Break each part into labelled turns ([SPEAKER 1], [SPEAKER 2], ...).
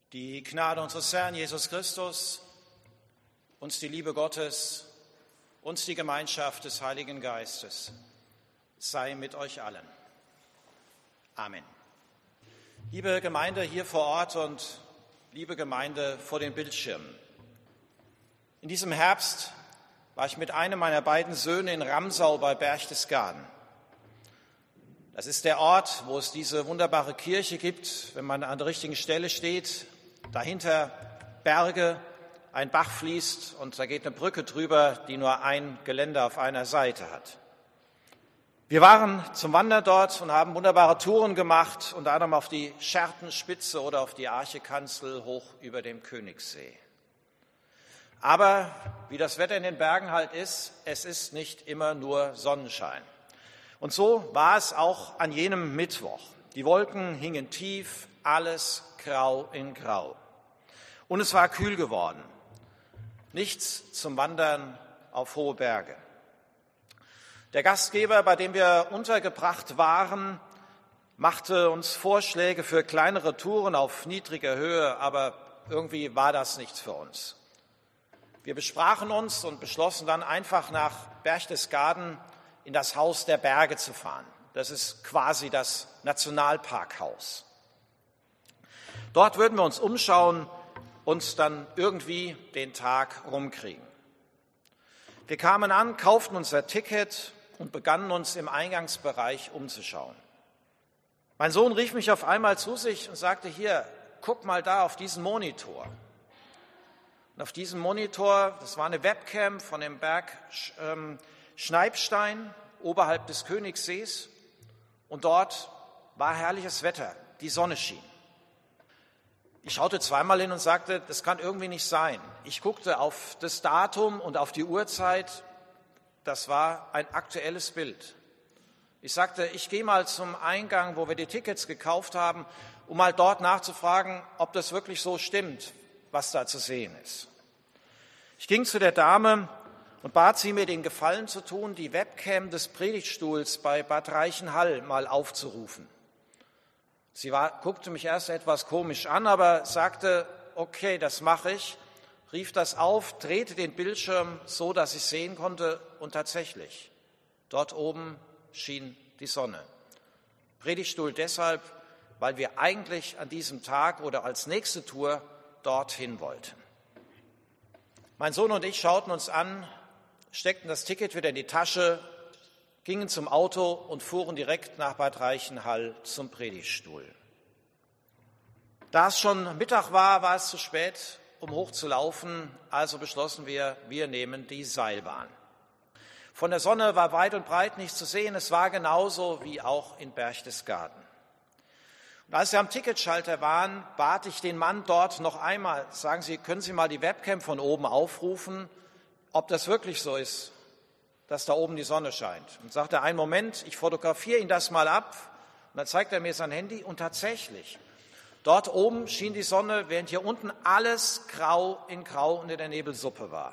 [SPEAKER 1] Die Gnade unseres Herrn Jesus Christus, uns die Liebe Gottes, uns die Gemeinschaft des Heiligen Geistes sei mit euch allen. Amen. Liebe Gemeinde hier vor Ort und liebe Gemeinde vor den Bildschirmen. In diesem Herbst war ich mit einem meiner beiden Söhne in Ramsau bei Berchtesgaden. Das ist der Ort, wo es diese wunderbare Kirche gibt, wenn man an der richtigen Stelle steht. Dahinter Berge, ein Bach fließt und da geht eine Brücke drüber, die nur ein Geländer auf einer Seite hat. Wir waren zum Wandern dort und haben wunderbare Touren gemacht, unter anderem auf die Schertenspitze oder auf die Archekanzel hoch über dem Königssee. Aber wie das Wetter in den Bergen halt ist, es ist nicht immer nur Sonnenschein. Und so war es auch an jenem Mittwoch. Die Wolken hingen tief, alles grau in grau. Und es war kühl geworden. Nichts zum Wandern auf hohe Berge. Der Gastgeber, bei dem wir untergebracht waren, machte uns Vorschläge für kleinere Touren auf niedriger Höhe, aber irgendwie war das nichts für uns. Wir besprachen uns und beschlossen dann einfach nach Berchtesgaden in das Haus der Berge zu fahren. Das ist quasi das Nationalparkhaus. Dort würden wir uns umschauen und dann irgendwie den Tag rumkriegen. Wir kamen an, kauften unser Ticket und begannen uns im Eingangsbereich umzuschauen. Mein Sohn rief mich auf einmal zu sich und sagte, hier, guck mal da auf diesen Monitor. Und auf diesem Monitor, das war eine Webcam von dem Berg Schneibstein oberhalb des Königssees und dort war herrliches Wetter, die Sonne schien. Ich schaute zweimal hin und sagte, das kann irgendwie nicht sein. Ich guckte auf das Datum und auf die Uhrzeit, das war ein aktuelles Bild. Ich sagte, ich gehe mal zum Eingang, wo wir die Tickets gekauft haben, um mal dort nachzufragen, ob das wirklich so stimmt, was da zu sehen ist. Ich ging zu der Dame und bat sie, mir den Gefallen zu tun, die Webcam des Predigtstuhls bei Bad Reichenhall mal aufzurufen. Sie guckte mich erst etwas komisch an, aber sagte, okay, das mache ich, rief das auf, drehte den Bildschirm so, dass ich sehen konnte und tatsächlich, dort oben schien die Sonne. Predigtstuhl deshalb, weil wir eigentlich an diesem Tag oder als nächste Tour dorthin wollten. Mein Sohn und ich schauten uns an, steckten das Ticket wieder in die Tasche, gingen zum Auto und fuhren direkt nach Bad Reichenhall zum Predigtstuhl. Da es schon Mittag war, war es zu spät, um hochzulaufen, also beschlossen wir nehmen die Seilbahn. Von der Sonne war weit und breit nichts zu sehen, es war genauso wie auch in Berchtesgaden. Und als wir am Ticketschalter waren, bat ich den Mann dort noch einmal, sagen Sie, können Sie mal die Webcam von oben aufrufen, ob das wirklich so ist, dass da oben die Sonne scheint. Und sagte er, einen Moment, ich fotografiere Ihnen das mal ab. Und dann zeigt er mir sein Handy und tatsächlich, dort oben schien die Sonne, während hier unten alles grau in grau und in der Nebelsuppe war.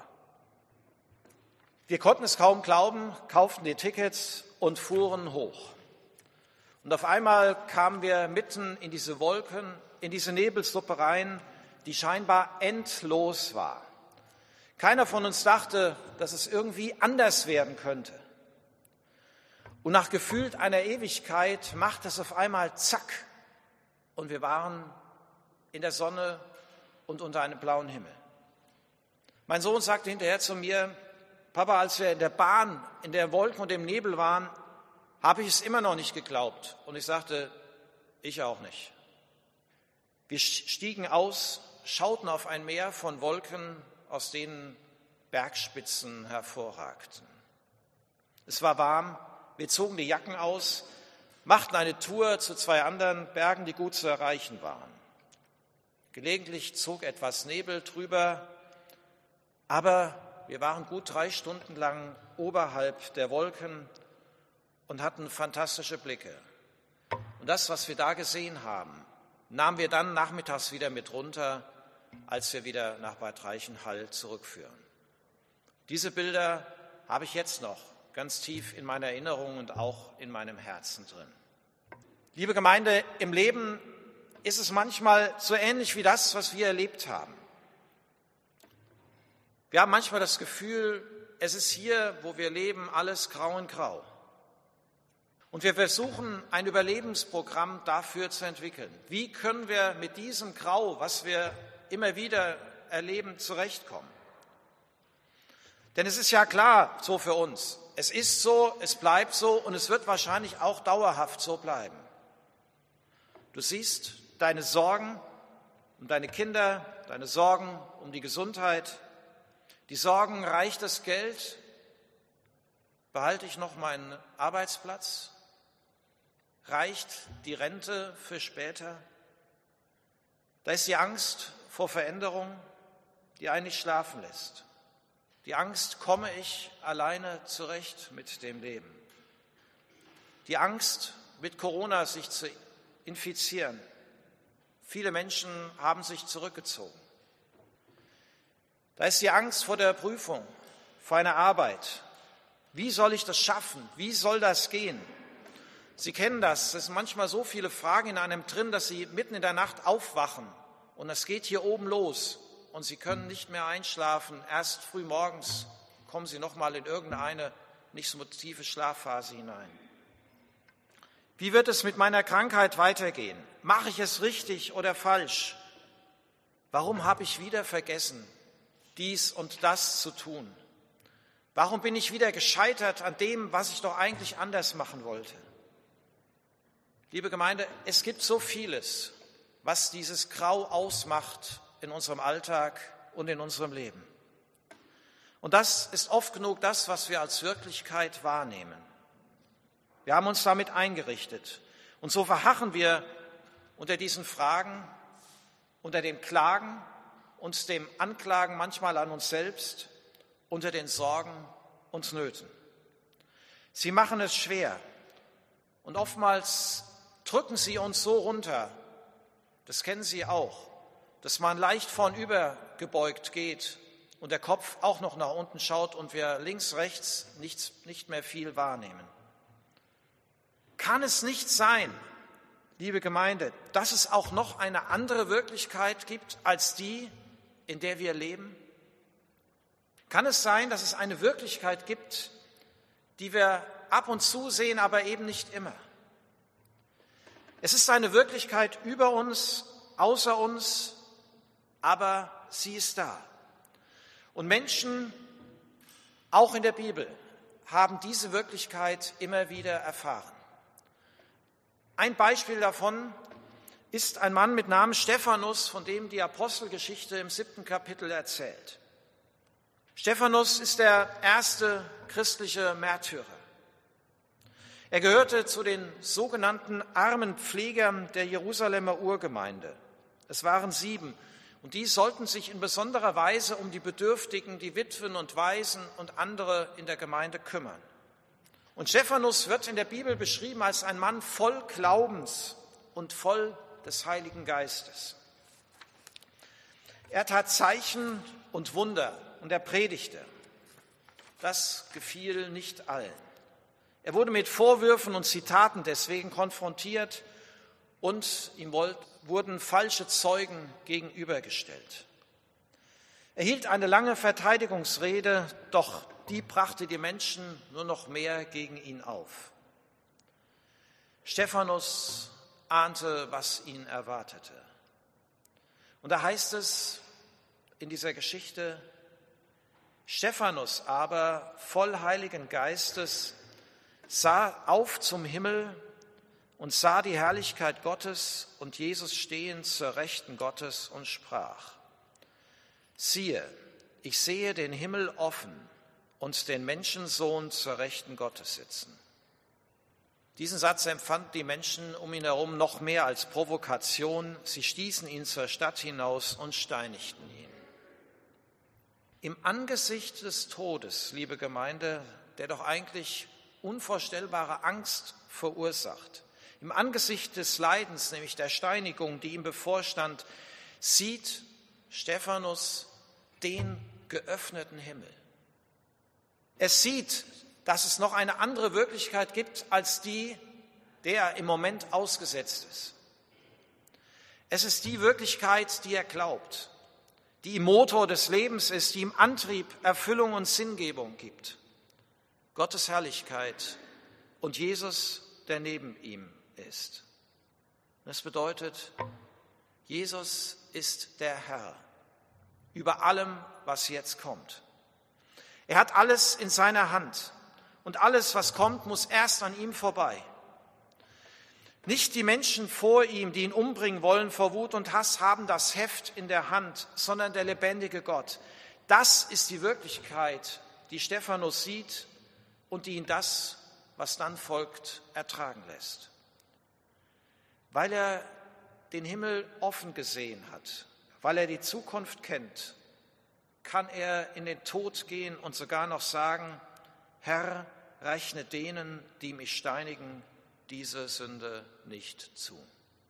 [SPEAKER 1] Wir konnten es kaum glauben, kauften die Tickets und fuhren hoch. Und auf einmal kamen wir mitten in diese Wolken, in diese Nebelsuppe rein, die scheinbar endlos war. Keiner von uns dachte, dass es irgendwie anders werden könnte. Und nach gefühlt einer Ewigkeit machte es auf einmal zack und wir waren in der Sonne und unter einem blauen Himmel. Mein Sohn sagte hinterher zu mir, Papa, als wir in der Bahn, in der Wolken und im Nebel waren, habe ich es immer noch nicht geglaubt. Und ich sagte, ich auch nicht. Wir stiegen aus, schauten auf ein Meer von Wolken, aus denen Bergspitzen hervorragten. Es war warm, wir zogen die Jacken aus, machten eine Tour zu zwei anderen Bergen, die gut zu erreichen waren. Gelegentlich zog etwas Nebel drüber, aber wir waren gut 3 Stunden lang oberhalb der Wolken und hatten fantastische Blicke. Und das, was wir da gesehen haben, nahmen wir dann nachmittags wieder mit runter, als wir wieder nach Bad Reichenhall zurückführen. Diese Bilder habe ich jetzt noch ganz tief in meiner Erinnerung und auch in meinem Herzen drin. Liebe Gemeinde, im Leben ist es manchmal so ähnlich wie das, was wir erlebt haben. Wir haben manchmal das Gefühl, es ist hier, wo wir leben, alles grau in grau. Und wir versuchen, ein Überlebensprogramm dafür zu entwickeln. Wie können wir mit diesem Grau, was wir immer wieder erleben, zurechtkommen? Denn es ist ja klar so für uns. Es ist so, es bleibt so und es wird wahrscheinlich auch dauerhaft so bleiben. Du siehst deine Sorgen um deine Kinder, deine Sorgen um die Gesundheit, die Sorgen, reicht das Geld? Behalte ich noch meinen Arbeitsplatz? Reicht die Rente für später? Da ist die Angst vor Veränderung, die einen nicht schlafen lässt. Die Angst, komme ich alleine zurecht mit dem Leben? Die Angst, mit Corona sich zu infizieren. Viele Menschen haben sich zurückgezogen. Da ist die Angst vor der Prüfung, vor einer Arbeit. Wie soll ich das schaffen? Wie soll das gehen? Sie kennen das. Es sind manchmal so viele Fragen in einem drin, dass Sie mitten in der Nacht aufwachen und es geht hier oben los und Sie können nicht mehr einschlafen. Erst früh morgens kommen Sie noch mal in irgendeine nicht so tiefe Schlafphase hinein. Wie wird es mit meiner Krankheit weitergehen? Mache ich es richtig oder falsch? Warum habe ich wieder vergessen, dies und das zu tun? Warum bin ich wieder gescheitert an dem, was ich doch eigentlich anders machen wollte? Liebe Gemeinde, es gibt so vieles, was dieses Grau ausmacht in unserem Alltag und in unserem Leben. Und das ist oft genug das, was wir als Wirklichkeit wahrnehmen. Wir haben uns damit eingerichtet. Und so verharren wir unter diesen Fragen, unter dem Klagen und dem Anklagen manchmal an uns selbst, unter den Sorgen und Nöten. Sie machen es schwer und oftmals drücken sie uns so runter, das kennen Sie auch, dass man leicht vornüber gebeugt geht und der Kopf auch noch nach unten schaut und wir links, rechts nicht mehr viel wahrnehmen. Kann es nicht sein, liebe Gemeinde, dass es auch noch eine andere Wirklichkeit gibt als die, in der wir leben? Kann es sein, dass es eine Wirklichkeit gibt, die wir ab und zu sehen, aber eben nicht immer? Es ist eine Wirklichkeit über uns, außer uns, aber sie ist da. Und Menschen, auch in der Bibel, haben diese Wirklichkeit immer wieder erfahren. Ein Beispiel davon ist ein Mann mit Namen Stephanus, von dem die Apostelgeschichte im 7. Kapitel erzählt. Stephanus ist der erste christliche Märtyrer. Er gehörte zu den sogenannten armen Pflegern der Jerusalemer Urgemeinde. Es waren 7 und die sollten sich in besonderer Weise um die Bedürftigen, die Witwen und Waisen und andere in der Gemeinde kümmern. Und Stephanus wird in der Bibel beschrieben als ein Mann voll Glaubens und voll des Heiligen Geistes. Er tat Zeichen und Wunder und er predigte. Das gefiel nicht allen. Er wurde mit Vorwürfen und Zitaten deswegen konfrontiert und ihm wurden falsche Zeugen gegenübergestellt. Er hielt eine lange Verteidigungsrede, doch die brachte die Menschen nur noch mehr gegen ihn auf. Stephanus ahnte, was ihn erwartete. Und da heißt es in dieser Geschichte, Stephanus aber, voll Heiligen Geistes, sah auf zum Himmel und sah die Herrlichkeit Gottes und Jesus stehen zur Rechten Gottes und sprach, siehe, ich sehe den Himmel offen und den Menschensohn zur Rechten Gottes sitzen. Diesen Satz empfanden die Menschen um ihn herum noch mehr als Provokation. Sie stießen ihn zur Stadt hinaus und steinigten ihn. Im Angesicht des Todes, liebe Gemeinde, der doch eigentlich unvorstellbare Angst verursacht, im Angesicht des Leidens, nämlich der Steinigung, die ihm bevorstand, sieht Stephanus den geöffneten Himmel. Er sieht, dass es noch eine andere Wirklichkeit gibt, als die, der er im Moment ausgesetzt ist. Es ist die Wirklichkeit, die er glaubt, die ihm Motor des Lebens ist, die ihm Antrieb, Erfüllung und Sinngebung gibt. Gottes Herrlichkeit und Jesus, der neben ihm ist. Das bedeutet, Jesus ist der Herr über allem, was jetzt kommt. Er hat alles in seiner Hand und alles, was kommt, muss erst an ihm vorbei. Nicht die Menschen vor ihm, die ihn umbringen wollen vor Wut und Hass, haben das Heft in der Hand, sondern der lebendige Gott. Das ist die Wirklichkeit, die Stephanus sieht und die ihn das, was dann folgt, ertragen lässt. Weil er den Himmel offen gesehen hat, weil er die Zukunft kennt, kann er in den Tod gehen und sogar noch sagen, Herr, rechne denen, die mich steinigen, diese Sünde nicht zu.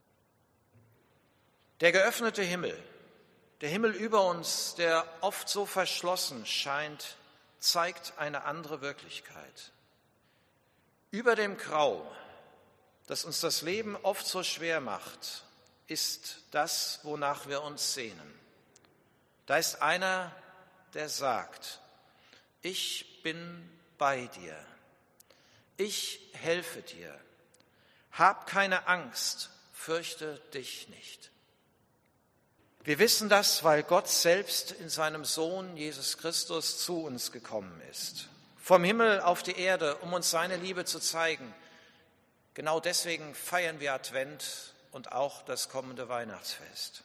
[SPEAKER 1] Der geöffnete Himmel, der Himmel über uns, der oft so verschlossen scheint, zeigt eine andere Wirklichkeit. Über dem Grau, das uns das Leben oft so schwer macht, ist das, wonach wir uns sehnen. Da ist einer, der sagt, ich bin bei dir, ich helfe dir, hab keine Angst, fürchte dich nicht. Wir wissen das, weil Gott selbst in seinem Sohn Jesus Christus zu uns gekommen ist. Vom Himmel auf die Erde, um uns seine Liebe zu zeigen. Genau deswegen feiern wir Advent und auch das kommende Weihnachtsfest.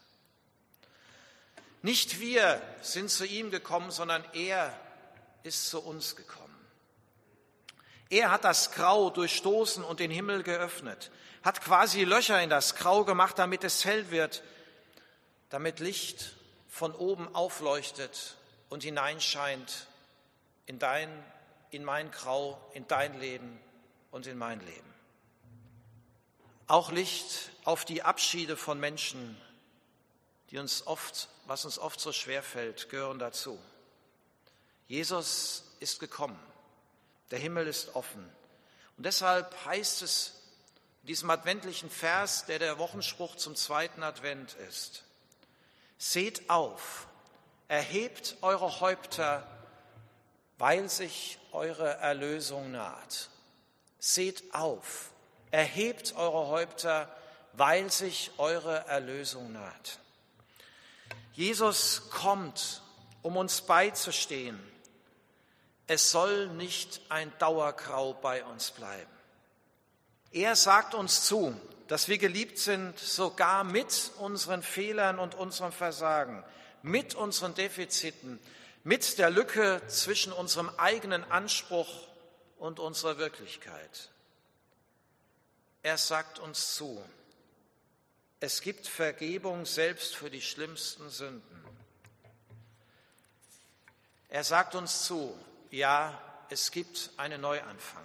[SPEAKER 1] Nicht wir sind zu ihm gekommen, sondern er ist zu uns gekommen. Er hat das Grau durchstoßen und den Himmel geöffnet, hat quasi Löcher in das Grau gemacht, damit es hell wird, damit Licht von oben aufleuchtet und hineinscheint in mein Grau, in dein Leben und in mein Leben. Auch Licht auf die Abschiede von Menschen, was uns oft so schwer fällt, gehören dazu. Jesus ist gekommen. Der Himmel ist offen. Und deshalb heißt es in diesem adventlichen Vers, der Wochenspruch zum zweiten Advent ist, seht auf, erhebt eure Häupter, weil sich eure Erlösung naht. Seht auf, erhebt eure Häupter, weil sich eure Erlösung naht. Jesus kommt, um uns beizustehen. Es soll nicht ein Dauergrau bei uns bleiben. Er sagt uns zu, dass wir geliebt sind, sogar mit unseren Fehlern und unserem Versagen, mit unseren Defiziten, mit der Lücke zwischen unserem eigenen Anspruch und unserer Wirklichkeit. Er sagt uns zu, es gibt Vergebung selbst für die schlimmsten Sünden. Er sagt uns zu, ja, es gibt einen Neuanfang.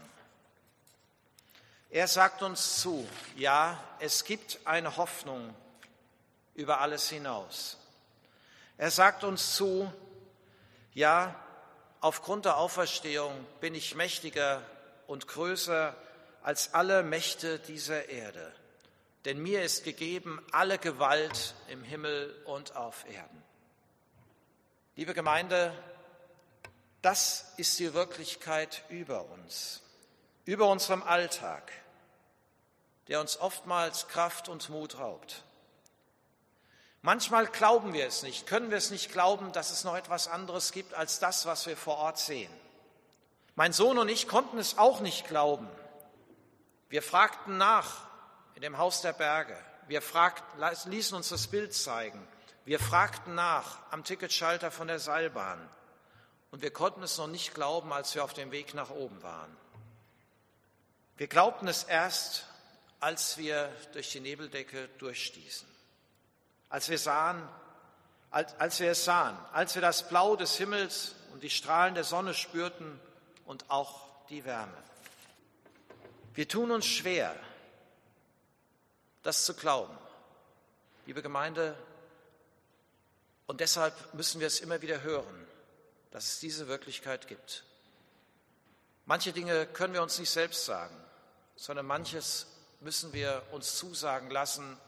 [SPEAKER 1] Er sagt uns zu, ja, es gibt eine Hoffnung über alles hinaus. Er sagt uns zu, ja, aufgrund der Auferstehung bin ich mächtiger und größer als alle Mächte dieser Erde. Denn mir ist gegeben alle Gewalt im Himmel und auf Erden. Liebe Gemeinde, das ist die Wirklichkeit über uns, über unserem Alltag, der uns oftmals Kraft und Mut raubt. Manchmal glauben wir es nicht, können wir es nicht glauben, dass es noch etwas anderes gibt als das, was wir vor Ort sehen. Mein Sohn und ich konnten es auch nicht glauben. Wir fragten nach in dem Haus der Berge, wir ließen uns das Bild zeigen, wir fragten nach am Ticketschalter von der Seilbahn. Und wir konnten es noch nicht glauben, als wir auf dem Weg nach oben waren. Wir glaubten es erst, als wir durch die Nebeldecke durchstießen. Als wir es sahen, als wir das Blau des Himmels und die Strahlen der Sonne spürten und auch die Wärme. Wir tun uns schwer, das zu glauben, liebe Gemeinde, und deshalb müssen wir es immer wieder hören, dass es diese Wirklichkeit gibt. Manche Dinge können wir uns nicht selbst sagen, sondern manches müssen wir uns zusagen lassen,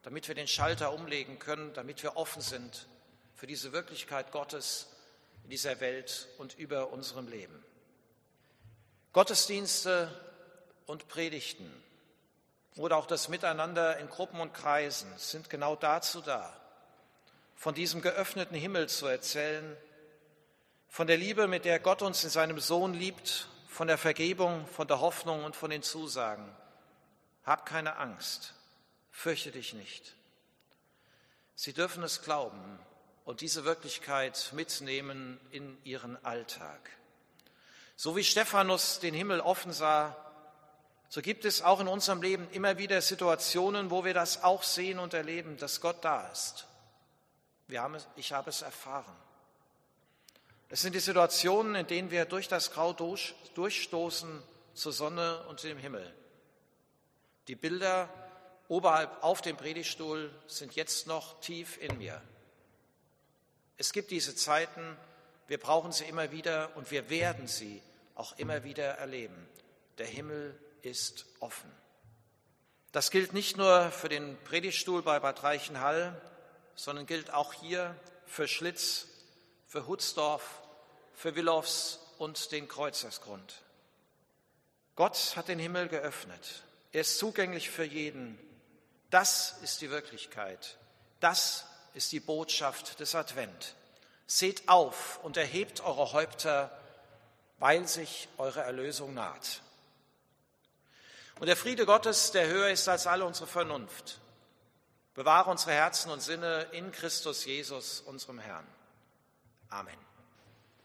[SPEAKER 1] damit wir den Schalter umlegen können, damit wir offen sind für diese Wirklichkeit Gottes in dieser Welt und über unserem Leben. Gottesdienste und Predigten oder auch das Miteinander in Gruppen und Kreisen sind genau dazu da, von diesem geöffneten Himmel zu erzählen, von der Liebe, mit der Gott uns in seinem Sohn liebt, von der Vergebung, von der Hoffnung und von den Zusagen. Hab keine Angst, fürchte dich nicht. Sie dürfen es glauben und diese Wirklichkeit mitnehmen in ihren Alltag. So wie Stephanus den Himmel offen sah, so gibt es auch in unserem Leben immer wieder Situationen, wo wir das auch sehen und erleben, dass Gott da ist. Ich habe es erfahren. Es sind die Situationen, in denen wir durch das Grau durchstoßen zur Sonne und dem Himmel. Die Bilder oberhalb auf dem Predigtstuhl sind jetzt noch tief in mir. Es gibt diese Zeiten, wir brauchen sie immer wieder und wir werden sie auch immer wieder erleben. Der Himmel ist offen. Das gilt nicht nur für den Predigtstuhl bei Bad Reichenhall, sondern gilt auch hier für Schlitz, für Hutzdorf, für Willows und den Kreuzersgrund. Gott hat den Himmel geöffnet. Er ist zugänglich für jeden. Das ist die Wirklichkeit. Das ist die Botschaft des Advent. Seht auf und erhebt eure Häupter, weil sich eure Erlösung naht. Und der Friede Gottes, der höher ist als alle unsere Vernunft, bewahre unsere Herzen und Sinne in Christus Jesus, unserem Herrn. Amen.